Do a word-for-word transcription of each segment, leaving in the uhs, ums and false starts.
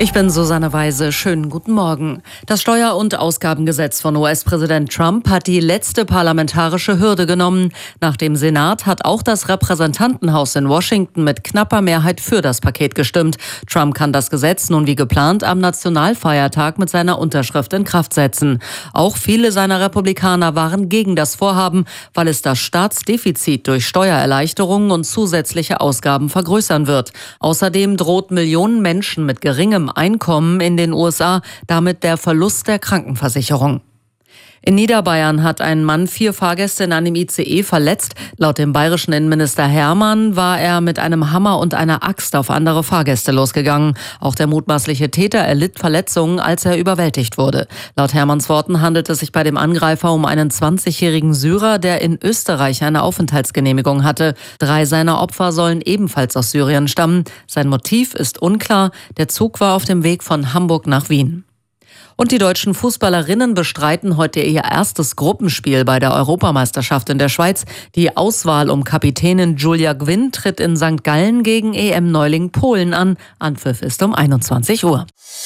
Ich bin Susanne Weise. Schönen guten Morgen. Das Steuer- und Ausgabengesetz von U S-Präsident Trump hat die letzte parlamentarische Hürde genommen. Nach dem Senat hat auch das Repräsentantenhaus in Washington mit knapper Mehrheit für das Paket gestimmt. Trump kann das Gesetz nun wie geplant am Nationalfeiertag mit seiner Unterschrift in Kraft setzen. Auch viele seiner Republikaner waren gegen das Vorhaben, weil es das Staatsdefizit durch Steuererleichterungen und zusätzliche Ausgaben vergrößern wird. Außerdem droht Millionen Menschen mit geringem Einkommen in den U S A damit der Verlust der Krankenversicherung. In Niederbayern hat ein Mann vier Fahrgäste in einem I C E verletzt. Laut dem bayerischen Innenminister Hermann war er mit einem Hammer und einer Axt auf andere Fahrgäste losgegangen. Auch der mutmaßliche Täter erlitt Verletzungen, als er überwältigt wurde. Laut Hermanns Worten handelt es sich bei dem Angreifer um einen zwanzigjährigen Syrer, der in Österreich eine Aufenthaltsgenehmigung hatte. Drei seiner Opfer sollen ebenfalls aus Syrien stammen. Sein Motiv ist unklar. Der Zug war auf dem Weg von Hamburg nach Wien. Und die deutschen Fußballerinnen bestreiten heute ihr erstes Gruppenspiel bei der Europameisterschaft in der Schweiz. Die Auswahl um Kapitänin Julia Gwynn tritt in Sankt Gallen gegen E M-Neuling Polen an. Anpfiff ist um einundzwanzig Uhr.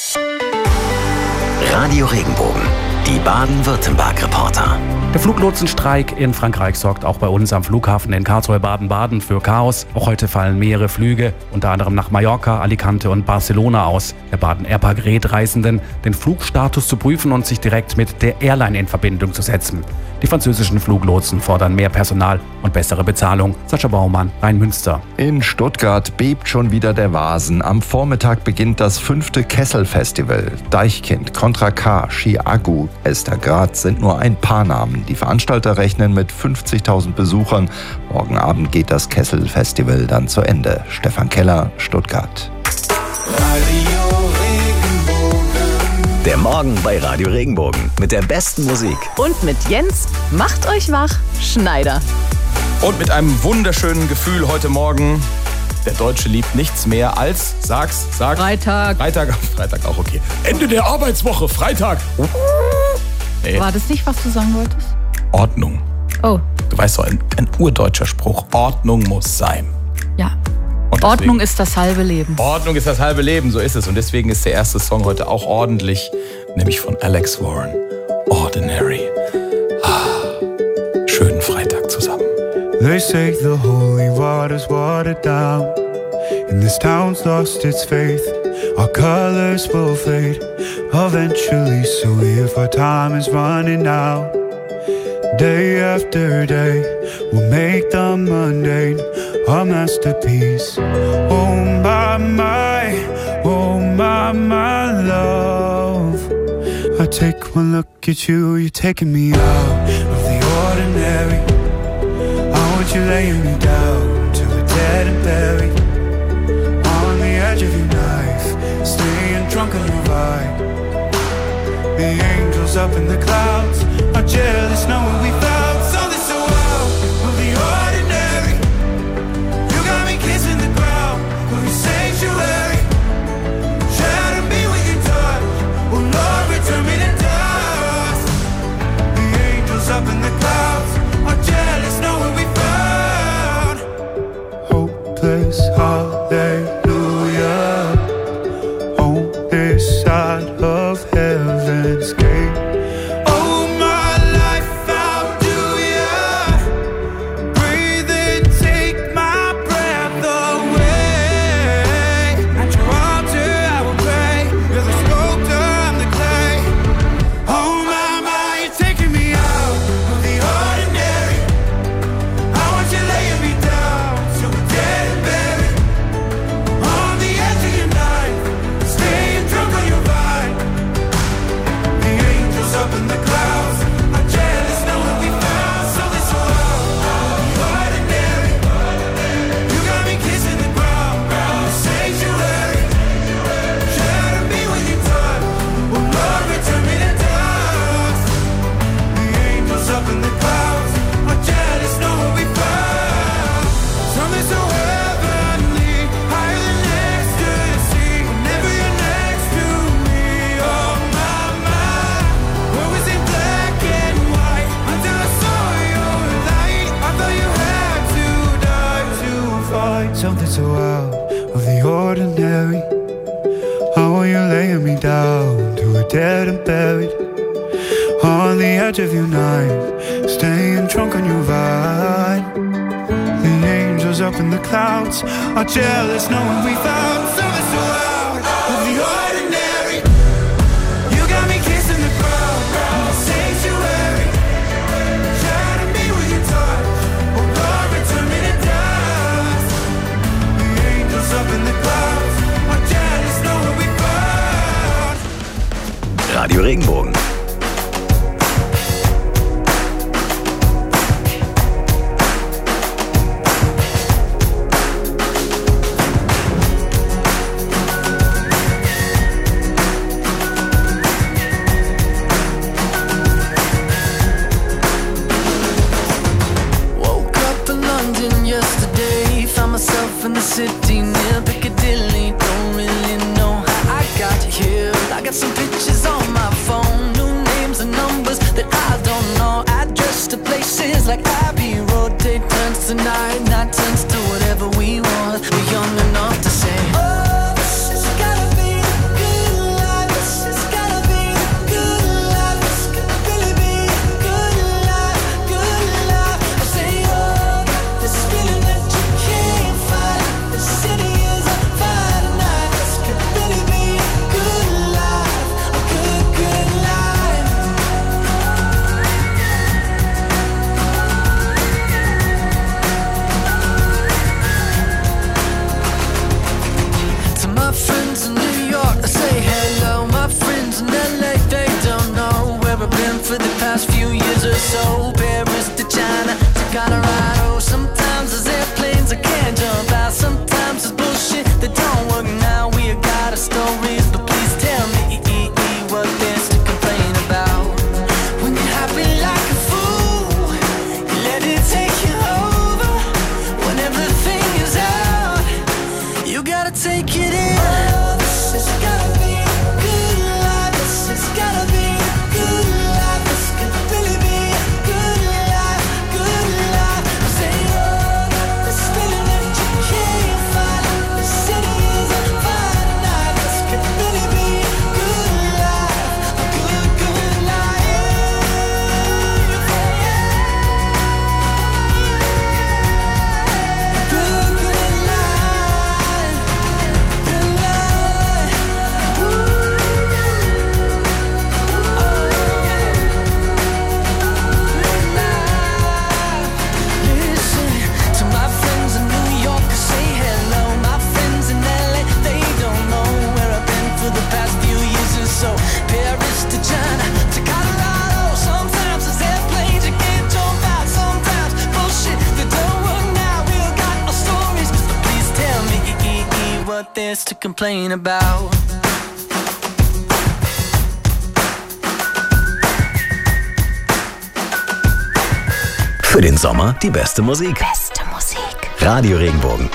Radio Regenbogen, die Baden-Württemberg-Reporter. Der Fluglotsenstreik in Frankreich sorgt auch bei uns am Flughafen in Karlsruhe-Baden-Baden für Chaos. Auch heute fallen mehrere Flüge, unter anderem nach Mallorca, Alicante und Barcelona aus. Der Baden Airpark rät Reisenden, den Flugstatus zu prüfen und sich direkt mit der Airline in Verbindung zu setzen. Die französischen Fluglotsen fordern mehr Personal und bessere Bezahlung. Sascha Baumann, Rhein-Münster. In Stuttgart bebt schon wieder der Vasen. Am Vormittag beginnt das fünfte Kessel-Festival. Deichkind, Contra K, Chiagu, Esther Graz sind nur ein paar Namen. Die Veranstalter rechnen mit fünfzigtausend Besuchern. Morgen Abend geht das Kessel-Festival dann zu Ende. Stefan Keller, Stuttgart. Der Morgen bei Radio Regenbogen mit der besten Musik. Und mit Jens, macht euch wach, Schneider. Und mit einem wunderschönen Gefühl heute Morgen. Der Deutsche liebt nichts mehr als, sag's, sag. Freitag. Freitag, Freitag auch okay. Ende der Arbeitswoche, Freitag. Nee. War das nicht, was du sagen wolltest? Ordnung. Oh. Du weißt doch, ein, ein urdeutscher Spruch. Ordnung muss sein. Ja. Und Ordnung ist das halbe Leben. Ordnung ist das halbe Leben, so ist es. Und deswegen ist der erste Song heute auch ordentlich, nämlich von Alex Warren. Ordinary. Ah, schönen Freitag zusammen. They say the holy water's watered down, and this town's lost its faith. Our colors will fade eventually, so if our time is running out, day after day, we'll make the mundane a masterpiece. Oh my, my, oh my, my love. I take one look at you, you're taking me out of the ordinary. I want you laying me down till we're dead and buried, on the edge of your knife, staying drunk on your vibe. The angels up in the clouds are jealous knowing we found something so wild of the ordinary. You got me kissing the ground of your sanctuary. Shadow me with your touch, oh Lord, return me to dust. The angels up in the clouds are jealous knowing we found hopeless hallelujah on this side of heaven's gate. Oh my life, how do ya breathe and take my breath away? At your altar I will pray, you're the sculptor, I'm the clay. Oh my, my, you're taking me out of the ordinary. I want you laying me down till we're dead and buried, on the edge of your knife, staying drunk on your vine. The angels you're laying me down to a dead and buried on the edge of your night, staying drunk on your vine. The angels up in the clouds are jealous knowing we found something so out of the ordinary. You got me kissing the ground, ground sanctuary. Shatter me with your touch, oh Lord, return me to dust. The angels up in the clouds are jealous knowing we found. Radio Regenbogen. In the city near Piccadilly, don't really know how I got here. I got some pictures on my phone, new names and numbers that I don't know. Address to places like Abbey Road. Day turns to night, night turns to whatever we want. We're young enough to say, oh, this has gotta be a good life. This has gotta be a good life. This could really be a good life, good life. I say, oh, this feeling that you can't find. The city is on fire tonight. This could really be a good life, a good, good life. To my friends in New York, I say hello. My friends in L A, they don't know where I've been for the past few years or so. Paris to China to Colorado. Sometimes there's airplanes I can't jump out. Sometimes it's bullshit that don't work now. We got our stories, but please tell me what there's to complain about. When you're happy like a fool, you let it take you over. When everything is out, you gotta take it in. Oh, this has gotta be a good life. This has gotta be a good life. This could really be a good life, good life. I say, oh, this feeling that you can't find. The city is on fire tonight. This could really be a good life, a good, good life. Good, good life, good life. Listen to my friends in New York, I say hello. My friends in L A, they don't know where I've been for the past few years or so. Paris to China to Colorado. Sometimes there's airplanes you can't jump out. Sometimes bullshit that don't work now. We all got our stories, but please tell me what there's to complain about. Für den Sommer die beste Musik. Beste Musik. Radio Regenbogen.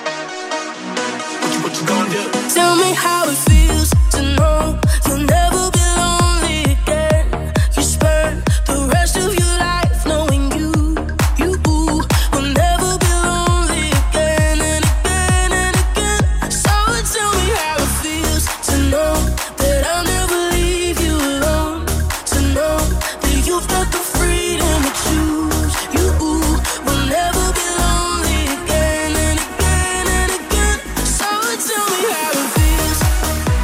Tell me how it feels to know you'll never be lonely again. You spend the rest of your life knowing you, you will never be lonely again and again and again. So tell me how it feels to know that I'll never leave you alone. To know that you've got the freedom to choose. You will never be lonely again and again and again. So tell me how it feels.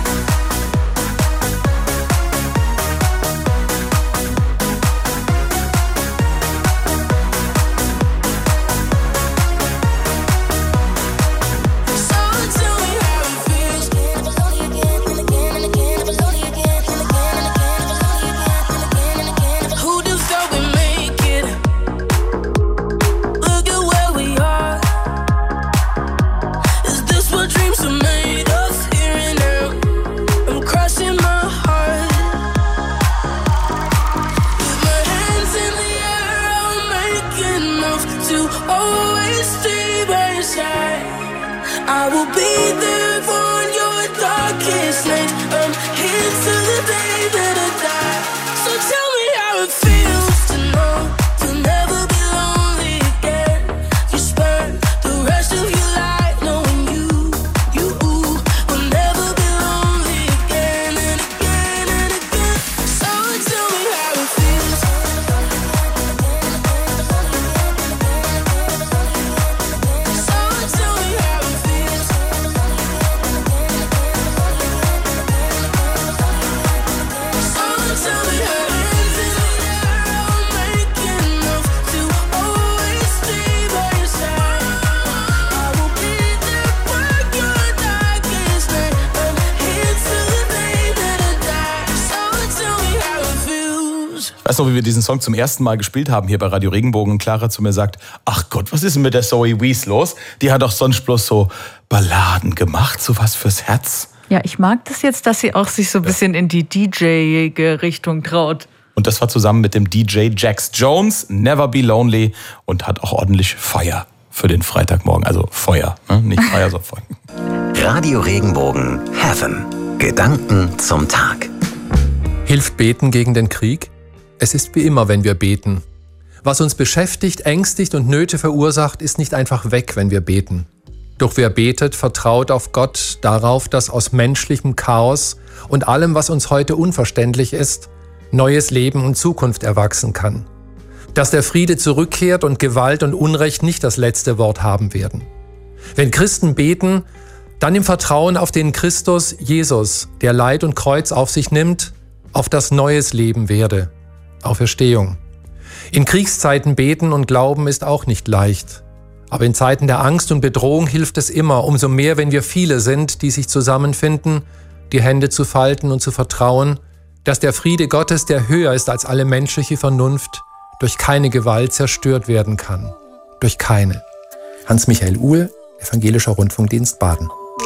Weißt du, wie wir diesen Song zum ersten Mal gespielt haben hier bei Radio Regenbogen und Clara zu mir sagt, ach Gott, was ist denn mit der Zoe Wees los? Die hat doch sonst bloß so Balladen gemacht, so was fürs Herz. Ja, ich mag das jetzt, dass sie auch sich so ein bisschen in die D J-Richtung traut. Und das war zusammen mit dem D J Jax Jones, Never Be Lonely, und hat auch ordentlich Feuer für den Freitagmorgen. Also Feuer, ne? Nicht Feuer, sondern Feuer. Radio Regenbogen Heaven. Gedanken zum Tag. Hilft Beten gegen den Krieg? Es ist wie immer, wenn wir beten. Was uns beschäftigt, ängstigt und Nöte verursacht, ist nicht einfach weg, wenn wir beten. Doch wer betet, vertraut auf Gott, darauf, dass aus menschlichem Chaos und allem, was uns heute unverständlich ist, neues Leben und Zukunft erwachsen kann. Dass der Friede zurückkehrt und Gewalt und Unrecht nicht das letzte Wort haben werden. Wenn Christen beten, dann im Vertrauen auf den Christus Jesus, der Leid und Kreuz auf sich nimmt, auf das neues Leben werde. Auferstehung. In Kriegszeiten beten und glauben ist auch nicht leicht. Aber in Zeiten der Angst und Bedrohung hilft es immer, umso mehr, wenn wir viele sind, die sich zusammenfinden, die Hände zu falten und zu vertrauen, dass der Friede Gottes, der höher ist als alle menschliche Vernunft, durch keine Gewalt zerstört werden kann. Durch keine. Hans-Michael Uhl, Evangelischer Rundfunkdienst Baden.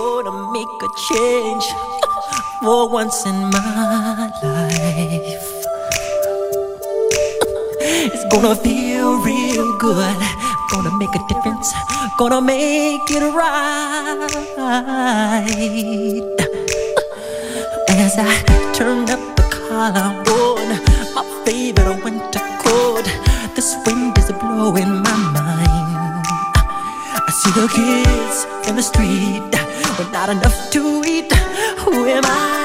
It's gonna feel real good. Gonna make a difference. Gonna make it right. As I turn up the collar on my favorite winter coat, this wind is blowing my mind. I see the kids in the street with not enough to eat. Who am I